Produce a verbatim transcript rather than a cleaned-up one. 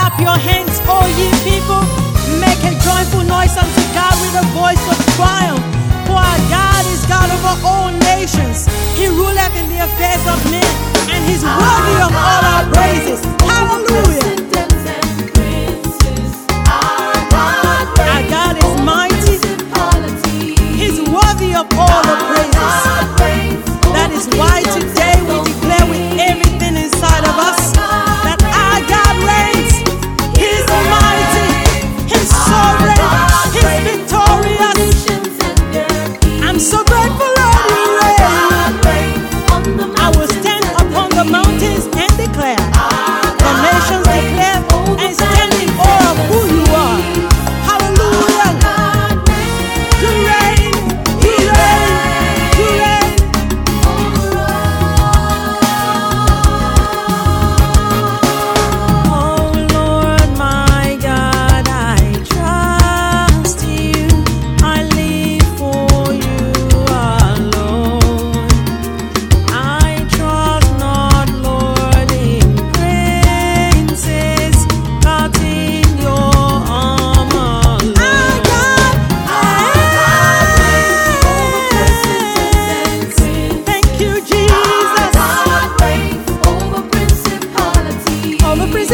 Clap your hands, all ye people. Make a joyful noise unto God with a voice of triumph. For our God is God over all nations. He ruleth in the affairs of men, and He's worthy of all our praises. Hallelujah. Our God is mighty. He's worthy of all the praises. That is why today we declare with everything inside of us that our God reigns. He's mighty. He's sovereign. He's victorious. I'm so grateful, Lord, you reign. I will stand upon the mountains and declare. The nations declare and stand in awe of who you are. Hallelujah. You reign. You reign. You reign. Oh Lord, my God, I trust you. I live for you alone. I trust not, Lord, in princes, but in your arm alone. Our God, thank you, Jesus. Over